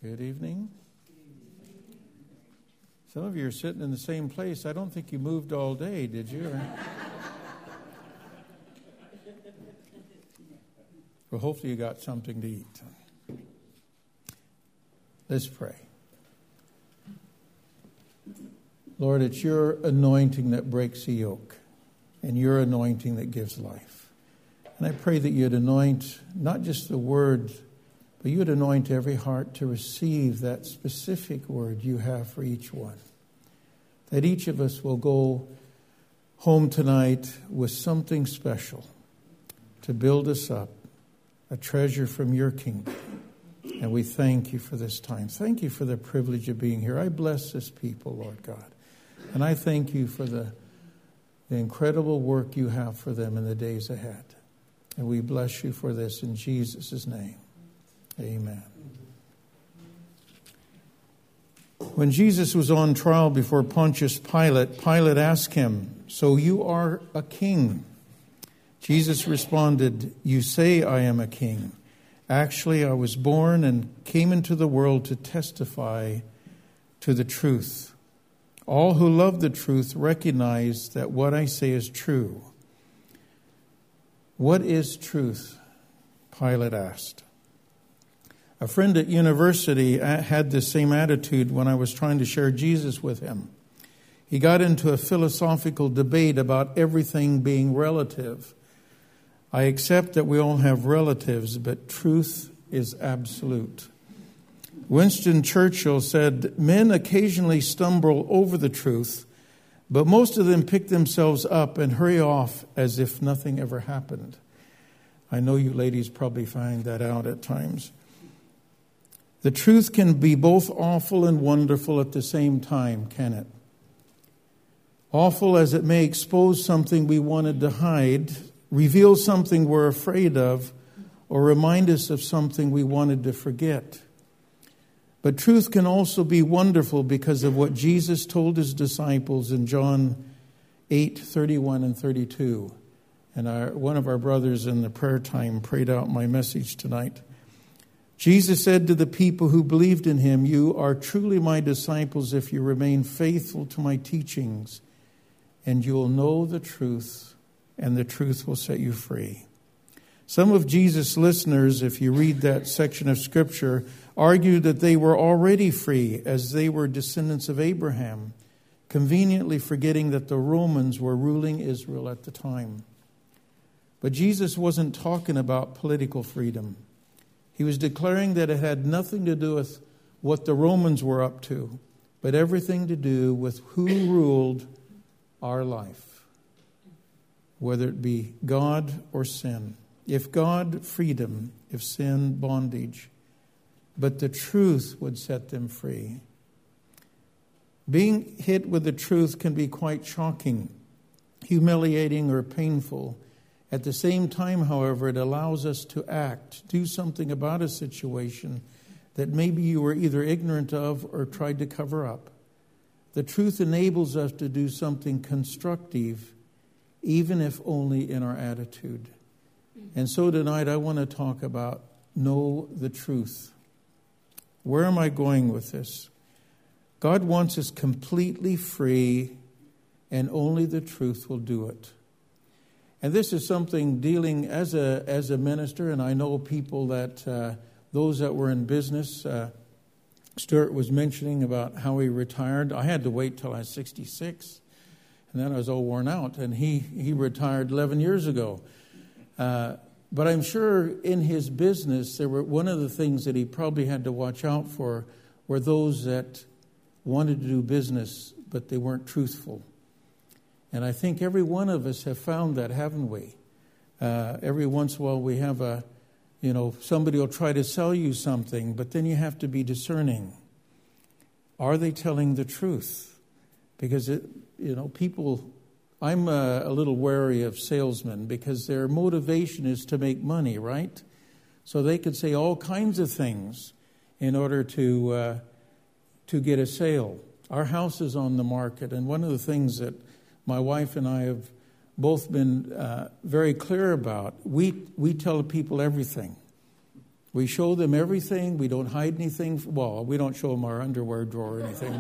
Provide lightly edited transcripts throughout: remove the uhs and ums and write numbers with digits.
Good evening. Some of you are sitting in the same place. I don't think you moved all day, did you? Well, hopefully you got something to eat. Let's pray. Lord, it's your anointing that breaks the yoke and your anointing that gives life. And I pray that you'd anoint not just the word, but you would anoint every heart to receive that specific word you have for each one. That each of us will go home tonight with something special to build us up, a treasure from your kingdom. And we thank you for this time. Thank you for the privilege of being here. I bless this people, Lord God. And I thank you for the incredible work you have for them in the days ahead. And we bless you for this in Jesus' name. Amen. When Jesus was on trial before Pontius Pilate, Pilate asked him, "So you are a king?" Jesus responded, "You say I am a king. Actually, I was born and came into the world to testify to the truth. All who love the truth recognize that what I say is true." "What is truth?" Pilate asked. A friend at university had the same attitude when I was trying to share Jesus with him. He got into a philosophical debate about everything being relative. I accept that we all have relatives, but truth is absolute. Winston Churchill said, "Men occasionally stumble over the truth, but most of them pick themselves up and hurry off as if nothing ever happened." I know you ladies probably find that out at times. The truth can be both awful and wonderful at the same time, can it? Awful as it may expose something we wanted to hide, reveal something we're afraid of, or remind us of something we wanted to forget. But truth can also be wonderful because of what Jesus told his disciples in John 8:31 and 32. And one of our brothers in the prayer time prayed out my message tonight. Jesus said to the people who believed in him, "You are truly my disciples if you remain faithful to my teachings, and you will know the truth, and the truth will set you free." Some of Jesus' listeners, if you read that section of Scripture, argued that they were already free as they were descendants of Abraham, conveniently forgetting that the Romans were ruling Israel at the time. But Jesus wasn't talking about political freedom. He was declaring that it had nothing to do with what the Romans were up to, but everything to do with who ruled our life, whether it be God or sin. If God, freedom; if sin, bondage. But the truth would set them free. Being hit with the truth can be quite shocking, humiliating, or painful. At the same time, however, it allows us to act, do something about a situation that maybe you were either ignorant of or tried to cover up. The truth enables us to do something constructive, even if only in our attitude. And so tonight I want to talk about know the truth. Where am I going with this? God wants us completely free, and only the truth will do it. And this is something dealing as a minister, and I know people that, those that were in business, Stuart was mentioning about how he retired. I had to wait till I was 66, and then I was all worn out, and he retired 11 years ago. But I'm sure in his business, one of the things that he probably had to watch out for were those that wanted to do business, but they weren't truthful. And I think every one of us have found that, haven't we? Every once in a while we have somebody will try to sell you something, but then you have to be discerning. Are they telling the truth? Because, people, I'm a little wary of salesmen because their motivation is to make money, right? So they could say all kinds of things in order to get a sale. Our house is on the market, and one of the things that my wife and I have both been very clear about, we tell people everything. We show them everything. We don't hide anything. Well, we don't show them our underwear drawer or anything,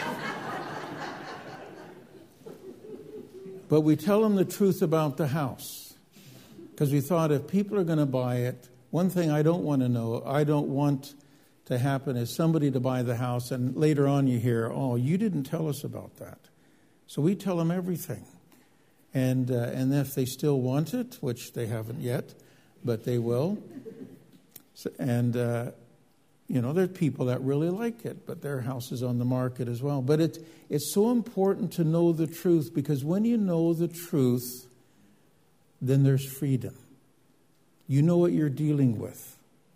but we tell them the truth about the house. Because we thought if people are going to buy it, one thing I don't want to happen is somebody to buy the house and later on you hear, oh, you didn't tell us about that. So we tell them everything. And if they still want it, which they haven't yet, but they will. So, and, there's people that really like it, but their house is on the market as well. But it's so important to know the truth, because when you know the truth, then there's freedom. You know what you're dealing with.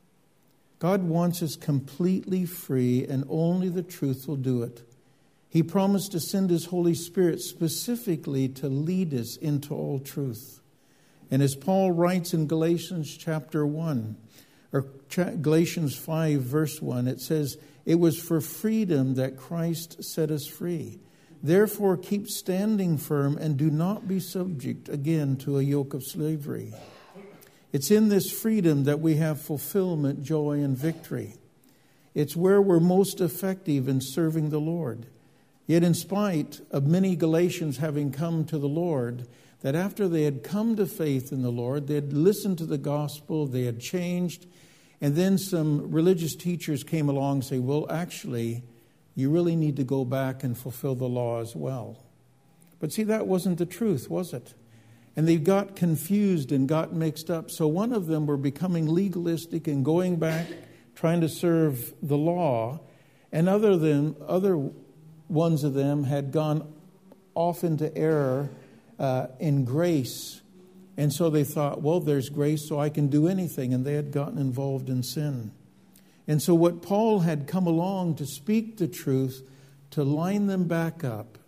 God wants us completely free, and only the truth will do it. He promised to send His Holy Spirit specifically to lead us into all truth. And as Paul writes in Galatians chapter 1, or Galatians 5 verse 1, it says, "It was for freedom that Christ set us free. Therefore keep standing firm and do not be subject again to a yoke of slavery." It's in this freedom that we have fulfillment, joy, and victory. It's where we're most effective in serving the Lord. Yet in spite of many Galatians having come to the Lord, that after they had come to faith in the Lord, they had listened to the gospel, they had changed, and then some religious teachers came along and say, well, actually, you really need to go back and fulfill the law as well. But see, that wasn't the truth, was it? And they got confused and got mixed up. So one of them were becoming legalistic and going back, trying to serve the law, and other ones of them had gone off into error in grace. And so they thought, well, there's grace, so I can do anything. And they had gotten involved in sin. And so what Paul had come along to speak the truth, to line them back up,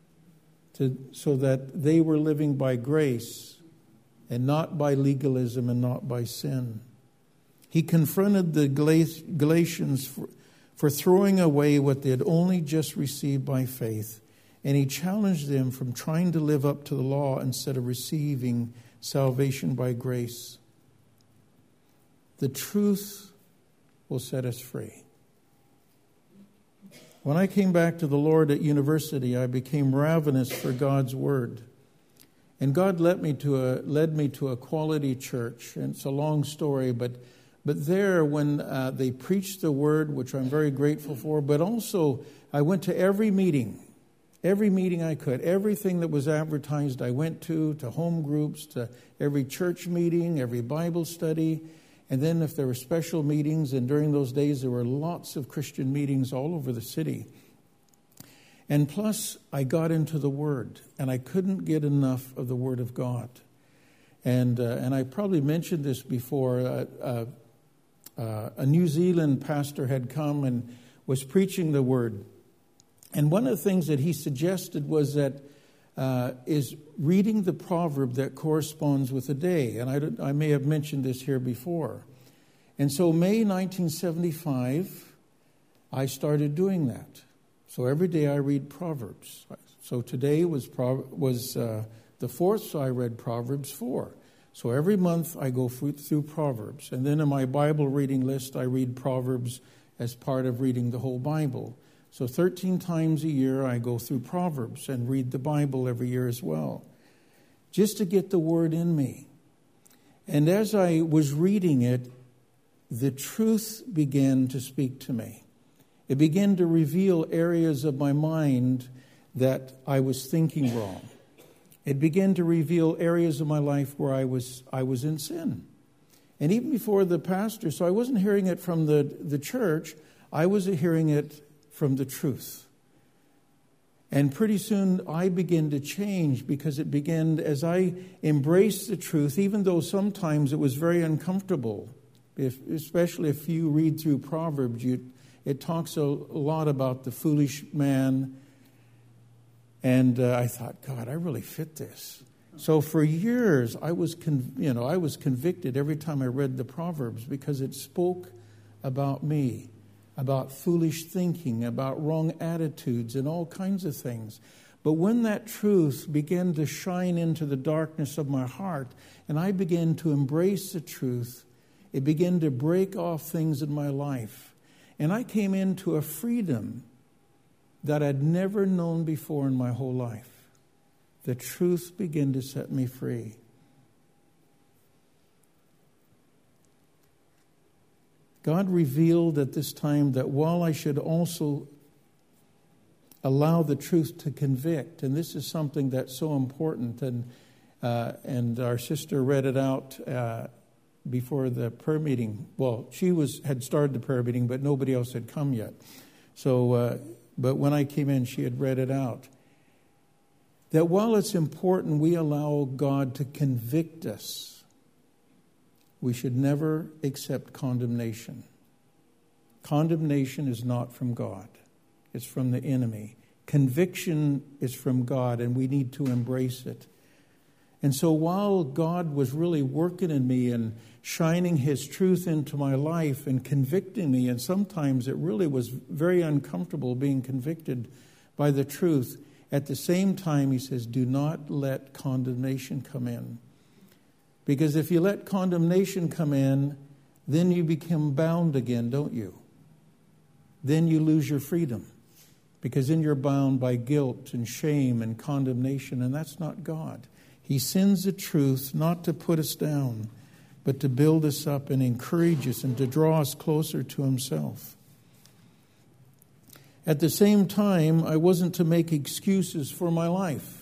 so that they were living by grace and not by legalism and not by sin. He confronted the Galatians for throwing away what they had only just received by faith. And he challenged them from trying to live up to the law instead of receiving salvation by grace. The truth will set us free. When I came back to the Lord at university, I became ravenous for God's Word. And God led me to a quality church. And it's a long story, but there, when they preached the Word, which I'm very grateful for, but also I went to every meeting I could. Everything that was advertised I went to home groups, to every church meeting, every Bible study. And then if there were special meetings, and during those days there were lots of Christian meetings all over the city. And plus, I got into the Word, and I couldn't get enough of the Word of God. And I probably mentioned this before. A New Zealand pastor had come and was preaching the Word. And one of the things that he suggested was that is reading the proverb that corresponds with the day. And I may have mentioned this here before. And so May 1975, I started doing that. So every day I read Proverbs. So today was the 4th, so I read Proverbs 4. So every month I go through Proverbs. And then in my Bible reading list, I read Proverbs as part of reading the whole Bible. So 13 times a year I go through Proverbs and read the Bible every year as well, just to get the Word in me. And as I was reading it, the truth began to speak to me. It began to reveal areas of my mind that I was thinking wrong. It began to reveal areas of my life where I was in sin. And even before the pastor, so I wasn't hearing it from the church, I was hearing it from the truth. And pretty soon I began to change, because it began as I embraced the truth, even though sometimes it was very uncomfortable. Especially if you read through Proverbs, it talks a lot about the foolish man. And I thought, God, I really fit this. So for years, I was convicted every time I read the Proverbs, because it spoke about me, about foolish thinking, about wrong attitudes, and all kinds of things. But when that truth began to shine into the darkness of my heart, and I began to embrace the truth, it began to break off things in my life. And I came into a freedom that I'd never known before in my whole life. The truth began to set me free. God revealed at this time that while I should also allow the truth to convict, and this is something that's so important, and our sister read it out before the prayer meeting. Well, she had started the prayer meeting, but nobody else had come yet. So, but when I came in, she had read it out. That while it's important we allow God to convict us, we should never accept condemnation. Condemnation is not from God. It's from the enemy. Conviction is from God, and we need to embrace it. And so while God was really working in me and shining His truth into my life and convicting me, and sometimes it really was very uncomfortable being convicted by the truth, at the same time He says, do not let condemnation come in. Because if you let condemnation come in, then you become bound again, don't you? Then you lose your freedom. Because then you're bound by guilt and shame and condemnation, and that's not God. He sends the truth not to put us down, but to build us up and encourage us and to draw us closer to Himself. At the same time, I wasn't to make excuses for my life.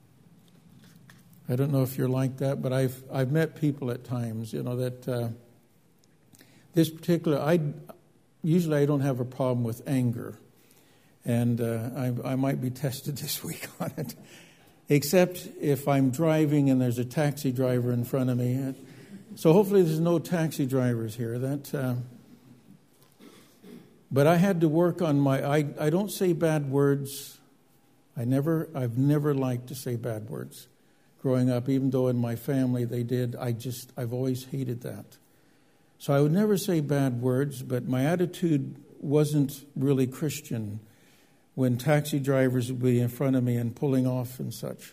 I don't know if you're like that, but I've met people at times, that this particular, usually I don't have a problem with anger. And I might be tested this week on it. Except if I'm driving and there's a taxi driver in front of me. So hopefully there's no taxi drivers here. But I had to work on I don't say bad words. I've never liked to say bad words. Growing up, even though in my family they did, I've always hated that. So I would never say bad words, but my attitude wasn't really Christian when taxi drivers would be in front of me and pulling off and such.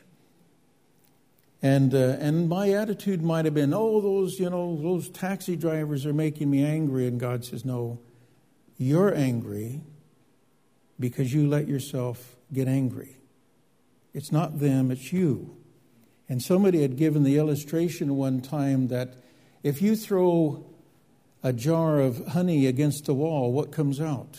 And my attitude might have been, those taxi drivers are making me angry. And God says, no, you're angry because you let yourself get angry. It's not them, it's you. And somebody had given the illustration one time that if you throw a jar of honey against the wall, what comes out?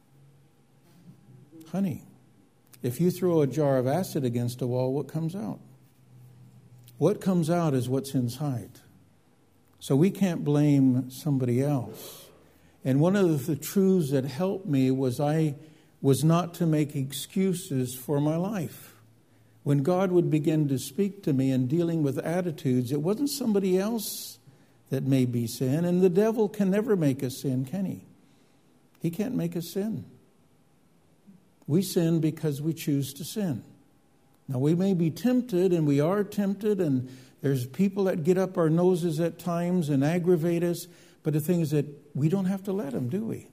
Honey. If you throw a jar of acid against a wall, what comes out? What comes out is what's inside. So we can't blame somebody else. And one of the truths that helped me was I was not to make excuses for my life. When God would begin to speak to me and dealing with attitudes, it wasn't somebody else that made me sin. And the devil can never make us sin, can he? He can't make us sin. We sin because we choose to sin. Now, we may be tempted, and we are tempted, and there's people that get up our noses at times and aggravate us, but the thing is that we don't have to let them, do we?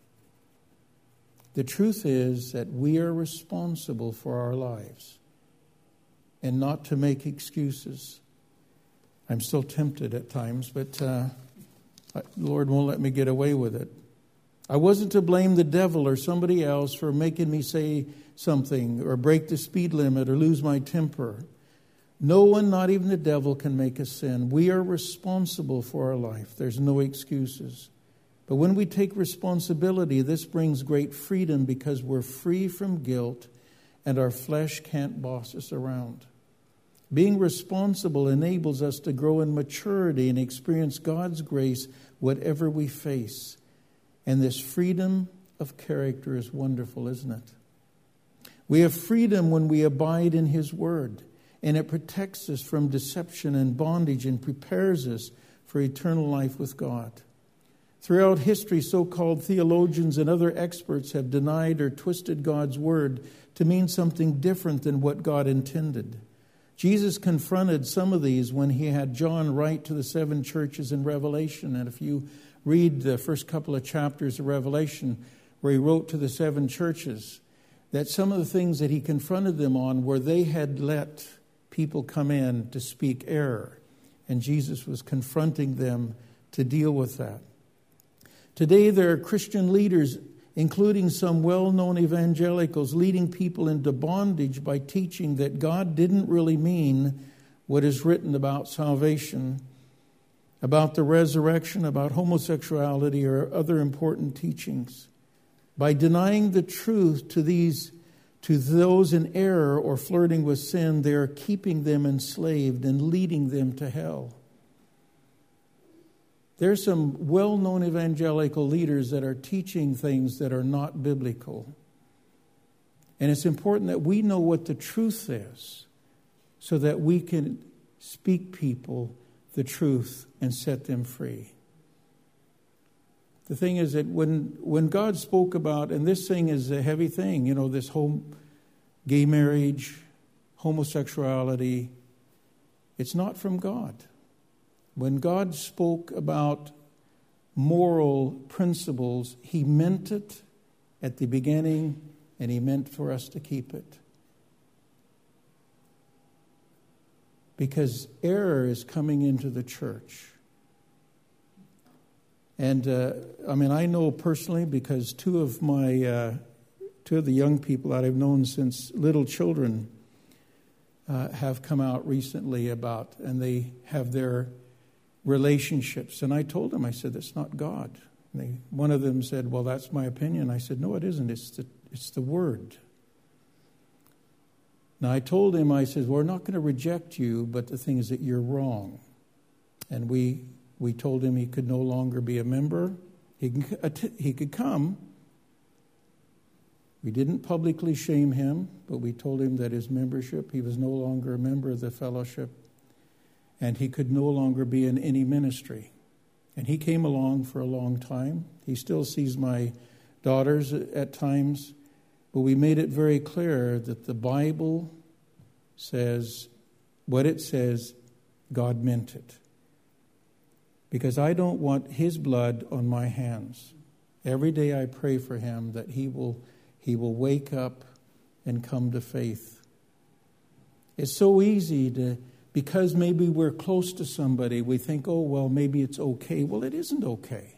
The truth is that we are responsible for our lives and not to make excuses. I'm still tempted at times, but the Lord won't let me get away with it. I wasn't to blame the devil or somebody else for making me say something or break the speed limit or lose my temper. No one, not even the devil, can make us sin. We are responsible for our life. There's no excuses. But when we take responsibility, this brings great freedom because we're free from guilt and our flesh can't boss us around. Being responsible enables us to grow in maturity and experience God's grace whatever we face. And this freedom of character is wonderful, isn't it? We have freedom when we abide in His Word, and it protects us from deception and bondage and prepares us for eternal life with God. Throughout history, so-called theologians and other experts have denied or twisted God's Word to mean something different than what God intended. Jesus confronted some of these when He had John write to the 7 churches in Revelation. And if you read the first couple of chapters of Revelation where He wrote to the 7 churches, that some of the things that He confronted them on were they had let people come in to speak error. And Jesus was confronting them to deal with that. Today there are Christian leaders, including some well-known evangelicals, leading people into bondage by teaching that God didn't really mean what is written about salvation, about the resurrection, about homosexuality, or other important teachings. By denying the truth to those in error or flirting with sin, they are keeping them enslaved and leading them to hell. There's some well-known evangelical leaders that are teaching things that are not biblical. And it's important that we know what the truth is so that we can speak people the truth and set them free. The thing is that when God spoke about, and this thing is a heavy thing, this whole gay marriage, homosexuality, it's not from God. When God spoke about moral principles, He meant it at the beginning, and He meant for us to keep it. Because error is coming into the church. And I know personally because two of the young people that I've known since little children have come out recently and they have their relationships. And I told them, I said, that's not God. One of them said, well, that's my opinion. I said, no, it isn't. It's the Word. Now, I told him, I said, we're not going to reject you, but the thing is that you're wrong. And we told him he could no longer be a member. He could come. We didn't publicly shame him, but we told him that his membership, he was no longer a member of the fellowship, and he could no longer be in any ministry. And he came along for a long time. He still sees my daughters at times, but we made it very clear that the Bible says what it says, God meant it. Because I don't want his blood on my hands. Every day I pray for him that he will wake up and come to faith. It's so easy because maybe we're close to somebody, we think, oh, well, maybe it's okay. Well, it isn't okay.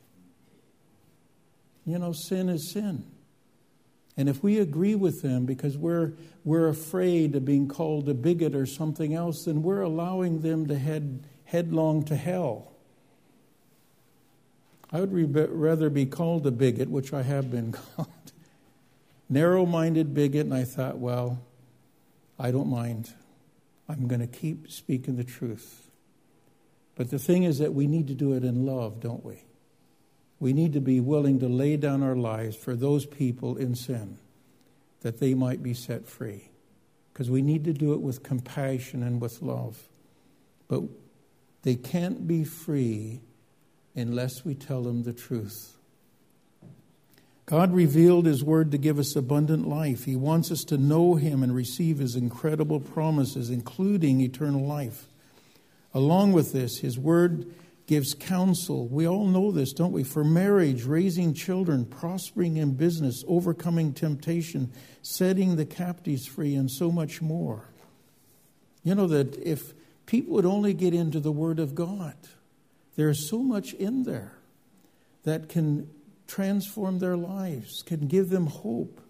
Sin is sin. And if we agree with them because we're afraid of being called a bigot or something else, then we're allowing them to head headlong to hell. I would rather be called a bigot, which I have been called. Narrow-minded bigot, and I thought, well, I don't mind. I'm going to keep speaking the truth. But the thing is that we need to do it in love, don't we? We need to be willing to lay down our lives for those people in sin, that they might be set free. Because we need to do it with compassion and with love. But they can't be free unless we tell them the truth. God revealed His Word to give us abundant life. He wants us to know Him and receive His incredible promises, including eternal life. Along with this, His Word gives counsel. We all know this, don't we? For marriage, raising children, prospering in business, overcoming temptation, setting the captives free, and so much more. That if people would only get into the Word of God, there's so much in there that can transform their lives, can give them hope.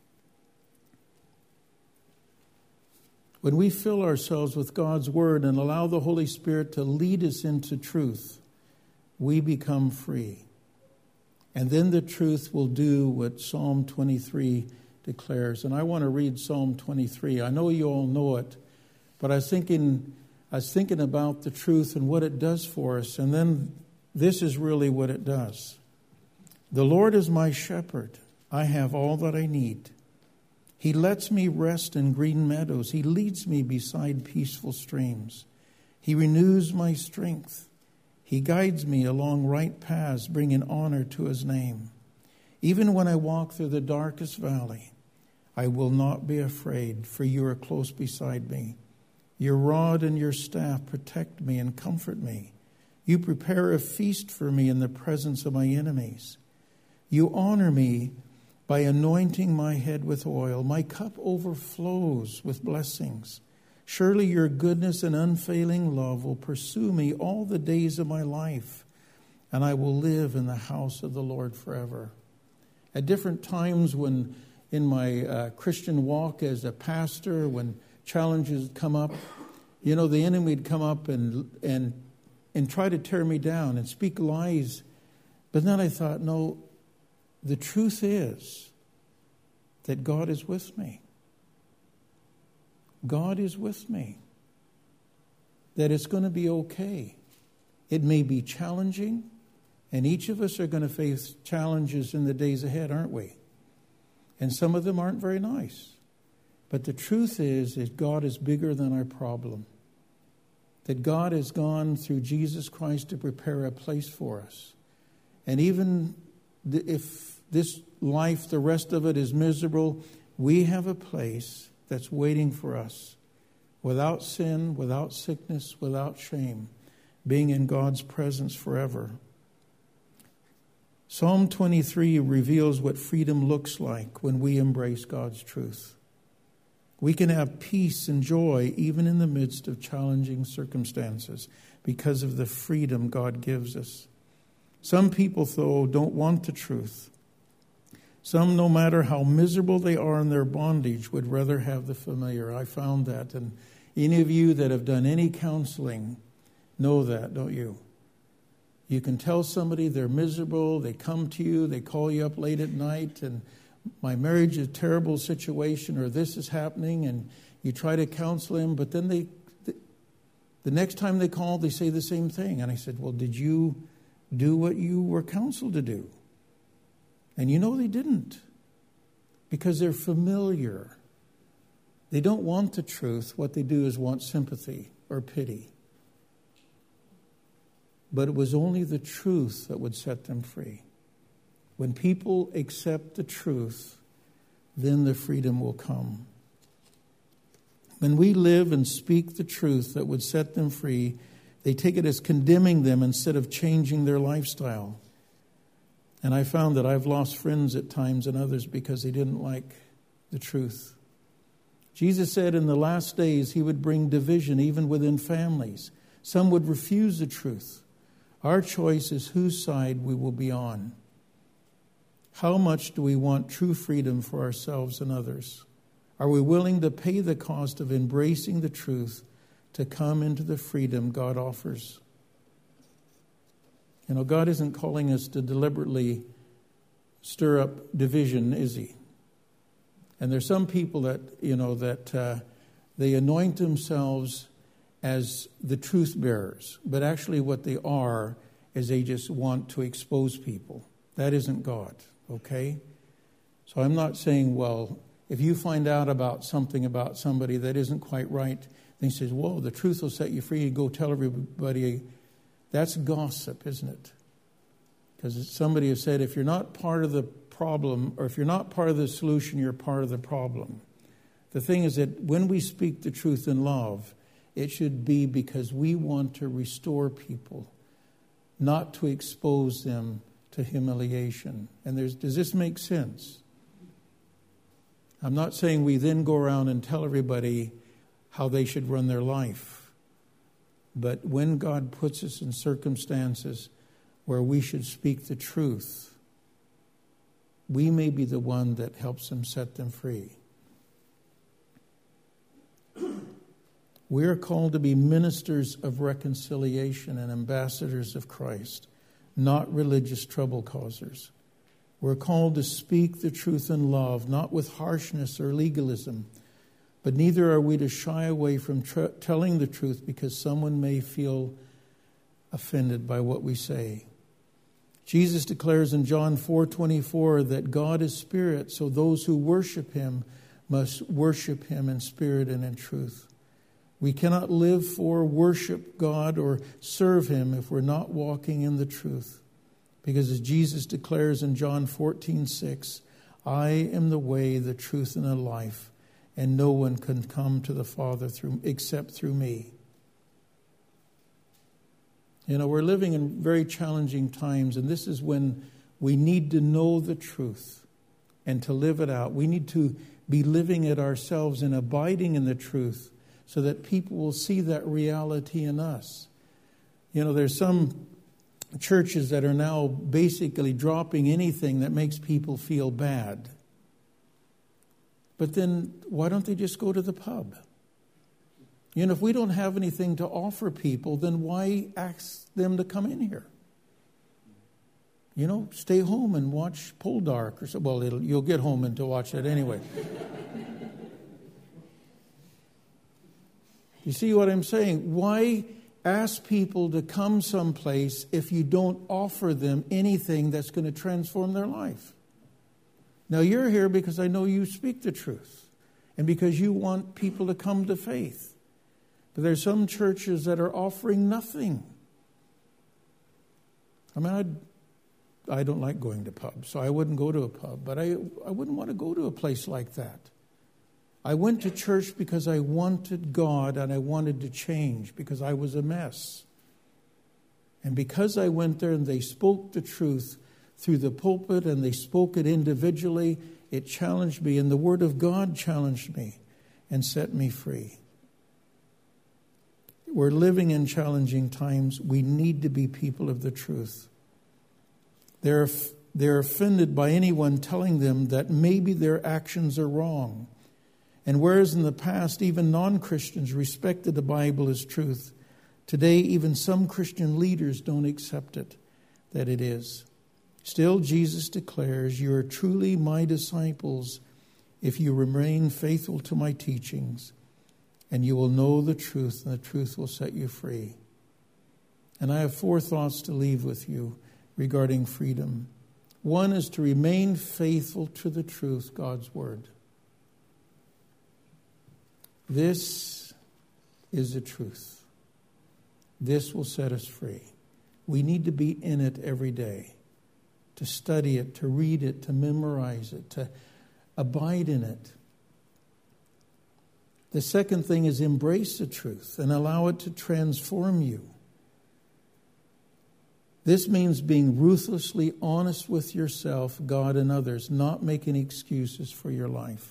When we fill ourselves with God's Word and allow the Holy Spirit to lead us into truth, we become free. And then the truth will do what Psalm 23 declares. And I want to read Psalm 23. I know you all know it, but I was thinking about the truth and what it does for us. And then this is really what it does. The Lord is my shepherd. I have all that I need. He lets me rest in green meadows. He leads me beside peaceful streams. He renews my strength. He guides me along right paths, bringing honor to His name. Even when I walk through the darkest valley, I will not be afraid, for you are close beside me. Your rod and your staff protect me and comfort me. You prepare a feast for me in the presence of my enemies. You honor me by anointing my head with oil. My cup overflows with blessings. Surely your goodness and unfailing love will pursue me all the days of my life, and I will live in the house of the Lord forever. At different times when in my Christian walk as a pastor, when challenges come up, the enemy would come up and try to tear me down and speak lies. But then I thought, no, the truth is that God is with me. God is with me. That it's going to be okay. It may be challenging, and each of us are going to face challenges in the days ahead, aren't we? And some of them aren't very nice. But the truth is that God is bigger than our problem. That God has gone through Jesus Christ to prepare a place for us. And even if this life, the rest of it is miserable, we have a place that's waiting for us, without sin, without sickness, without shame, being in God's presence forever. Psalm 23 reveals what freedom looks like when we embrace God's truth. We can have peace and joy even in the midst of challenging circumstances because of the freedom God gives us. Some people, though, don't want the truth. Some, no matter how miserable they are in their bondage, would rather have the familiar. I found that. And any of you that have done any counseling know that, don't you? You can tell somebody they're miserable, they come to you, they call you up late at night, and my marriage is a terrible situation, or this is happening, and you try to counsel them, but then the next time they call, they say the same thing. And I said, well, did you do what you were counseled to do? And they didn't, because they're familiar. They don't want the truth. What they do is want sympathy or pity. But it was only the truth that would set them free. When people accept the truth, then the freedom will come. When we live and speak the truth that would set them free, they take it as condemning them instead of changing their lifestyle. And I found that I've lost friends at times and others because they didn't like the truth. Jesus said in the last days he would bring division even within families. Some would refuse the truth. Our choice is whose side we will be on. How much do we want true freedom for ourselves and others? Are we willing to pay the cost of embracing the truth to come into the freedom God offers? God isn't calling us to deliberately stir up division, is he? And there's some people that, they anoint themselves as the truth bearers. But actually what they are is they just want to expose people. That isn't God, okay? So I'm not saying, well, if you find out about something about somebody that isn't quite right, then he says, whoa, the truth will set you free and go tell everybody. That's gossip, isn't it? Because somebody has said, if you're not part of the problem, or if you're not part of the solution, you're part of the problem. The thing is that when we speak the truth in love, it should be because we want to restore people, not to expose them to humiliation. And does this make sense? I'm not saying we then go around and tell everybody how they should run their life. But when God puts us in circumstances where we should speak the truth, we may be the one that helps them set them free. We are called to be ministers of reconciliation and ambassadors of Christ, not religious trouble causers. We're called to speak the truth in love, not with harshness or legalism, but neither are we to shy away from telling the truth because someone may feel offended by what we say. Jesus declares in John 4:24 that God is spirit, so those who worship him must worship him in spirit and in truth. We cannot live for, worship God, or serve him if we're not walking in the truth. Because as Jesus declares in John 14:6, I am the way, the truth, and the life, and no one can come to the Father except through me. We're living in very challenging times, and this is when we need to know the truth and to live it out. We need to be living it ourselves and abiding in the truth so that people will see that reality in us. There's some churches that are now basically dropping anything that makes people feel bad. But then why don't they just go to the pub? You know, if we don't have anything to offer people, then why ask them to come in here? You know, stay home and watch Poldark or so. Well, you'll get home and to watch that anyway. You see what I'm saying? Why ask people to come someplace if you don't offer them anything that's going to transform their life? Now, you're here because I know you speak the truth and because you want people to come to faith. But there's some churches that are offering nothing. I mean, I don't like going to pubs, so I wouldn't go to a pub. But I wouldn't want to go to a place like that. I went to church because I wanted God and I wanted to change because I was a mess. And because I went there and they spoke the truth through the pulpit and they spoke it individually, it challenged me. And the Word of God challenged me and set me free. We're living in challenging times. We need to be people of the truth. They're offended by anyone telling them that maybe their actions are wrong. And whereas in the past even non-Christians respected the Bible as truth, today even some Christian leaders don't accept it, that it is. Still, Jesus declares, "You are truly my disciples if you remain faithful to my teachings, and you will know the truth, and the truth will set you free." And I have 4 thoughts to leave with you regarding freedom. One is to remain faithful to the truth, God's Word. This is the truth. This will set us free. We need to be in it every day, to study it, to read it, to memorize it, to abide in it. The second thing is embrace the truth and allow it to transform you. This means being ruthlessly honest with yourself, God, and others, not making excuses for your life.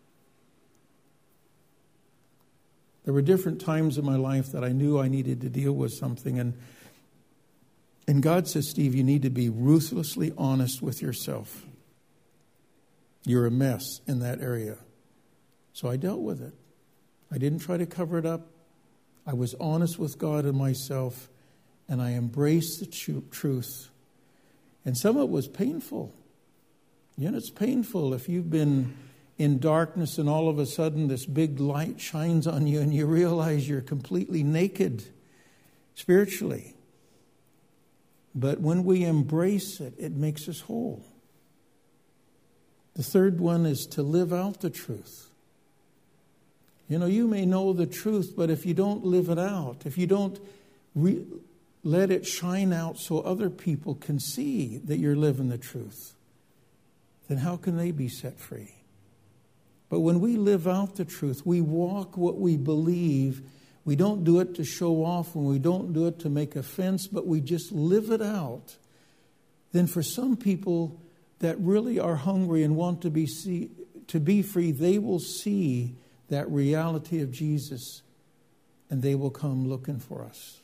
There were different times in my life that I knew I needed to deal with something. And God says, "Steve, you need to be ruthlessly honest with yourself. You're a mess in that area." So I dealt with it. I didn't try to cover it up. I was honest with God and myself, and I embraced the truth. And some of it was painful. You know, it's painful if you've been in darkness and all of a sudden this big light shines on you and you realize you're completely naked spiritually. But when we embrace it, it makes us whole. The third one is to live out the truth. You know, you may know the truth, but if you don't live it out, if you don't let it shine out so other people can see that you're living the truth, then how can they be set free? But when we live out the truth, we walk what we believe. We don't do it to show off, and we don't do it to make offense, but we just live it out. Then for some people that really are hungry and want to be free, they will see that reality of Jesus, and they will come looking for us.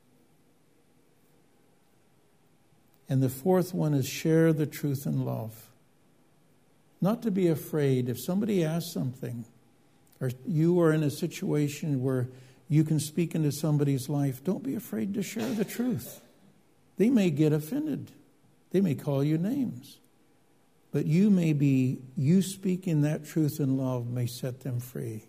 And the fourth one is share the truth in love. Not to be afraid. If somebody asks something, or you are in a situation where you can speak into somebody's life, don't be afraid to share the truth. They may get offended. They may call you names. But you speaking that truth in love may set them free.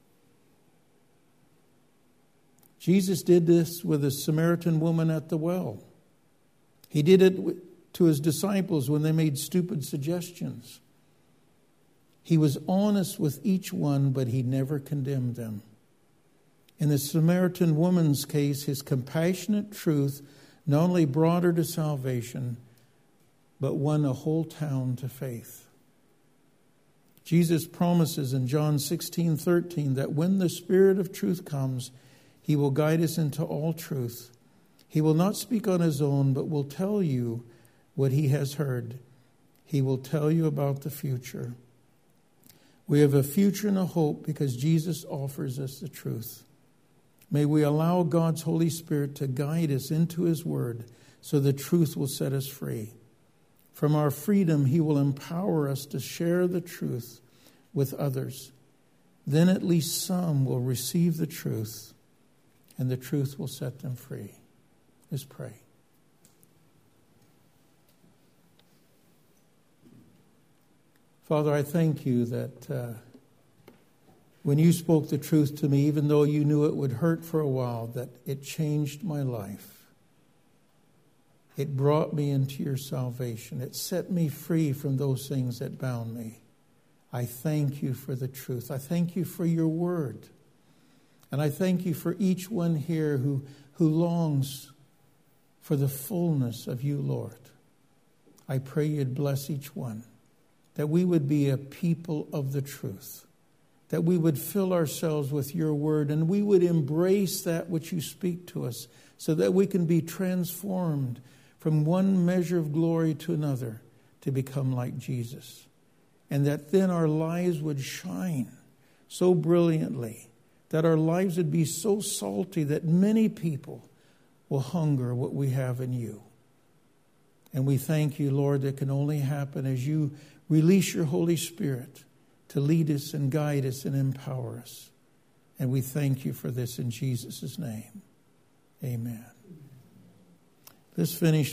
Jesus did this with a Samaritan woman at the well. He did it to his disciples when they made stupid suggestions. He was honest with each one, but he never condemned them. In the Samaritan woman's case, his compassionate truth not only brought her to salvation, but won a whole town to faith. Jesus promises in John 16:13 that when the Spirit of truth comes, he will guide us into all truth. He will not speak on his own, but will tell you what he has heard. He will tell you about the future. We have a future and a hope because Jesus offers us the truth. May we allow God's Holy Spirit to guide us into his word so the truth will set us free. From our freedom, He will empower us to share the truth with others. Then at least some will receive the truth, and the truth will set them free. Let's pray. Father, I thank you that when you spoke the truth to me, even though you knew it would hurt for a while, that it changed my life. It brought me into your salvation. It set me free from those things that bound me. I thank you for the truth. I thank you for your word. And I thank you for each one here who longs for the fullness of you, Lord. I pray you'd bless each one, that we would be a people of the truth, that we would fill ourselves with your word, and we would embrace that which you speak to us so that we can be transformed from one measure of glory to another to become like Jesus. And that then our lives would shine so brilliantly, that our lives would be so salty that many people will hunger what we have in you. And we thank you, Lord, that can only happen as you release your Holy Spirit to lead us and guide us and empower us. And we thank you for this in Jesus' name. Amen. Let's finish